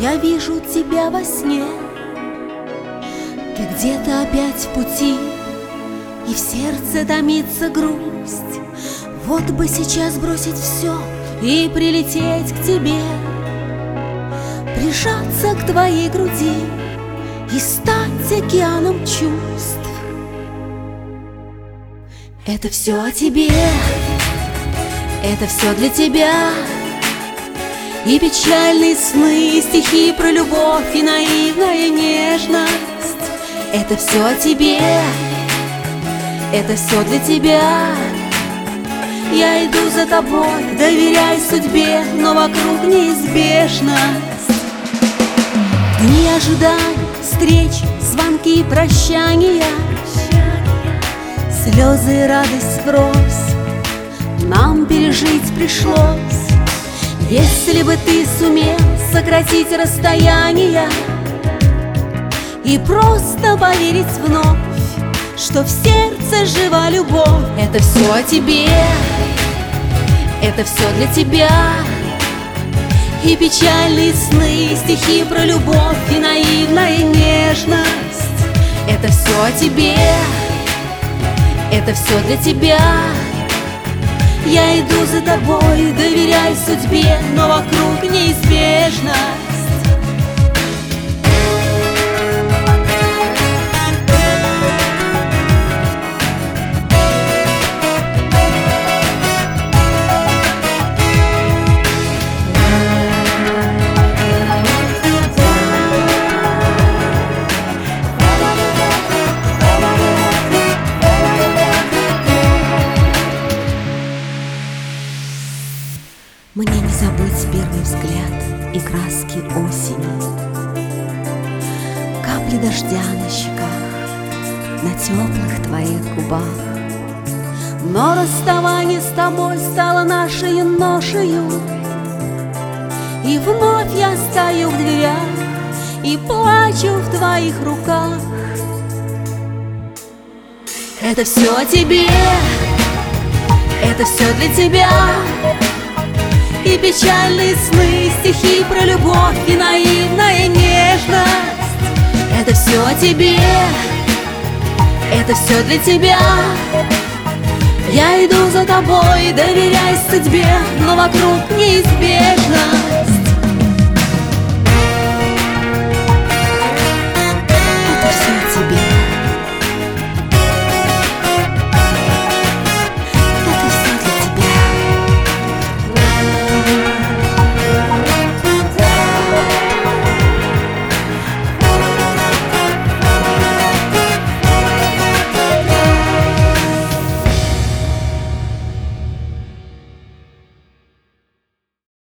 Я вижу тебя во сне. Ты где-то опять в пути, и в сердце томится грусть. Вот бы сейчас бросить все и прилететь к тебе, прижаться к твоей груди и стать океаном чувств. Это все о тебе, это все для тебя. И печальные сны, и стихи про любовь, и наивная нежность. Это все о тебе, это все для тебя. Я иду за тобой, доверяй судьбе, но вокруг неизбежность. Дни ожиданий, встреч, звонки и прощания, слезы и радость врозь нам пережить пришлось. Если бы ты сумел сократить расстояние и просто поверить вновь, что в сердце жива любовь. Это все о тебе, это все для тебя. И печальные сны, и стихи про любовь, и наивная нежность. Это все о тебе, это все для тебя. Я иду за тобой, доверяй судьбе, но вокруг неизбежность. Мне не забыть первый взгляд и краски осени, капли дождя на щеках, на теплых твоих губах. Но расставание с тобой стало нашей ношею, и вновь я стою в дверях и плачу в твоих руках. Это все о тебе, это все для тебя. И печальные сны, стихи про любовь, и наивная нежность. Это все о тебе, это все для тебя. Я иду за тобой, доверяй судьбе, но вокруг неизбежность.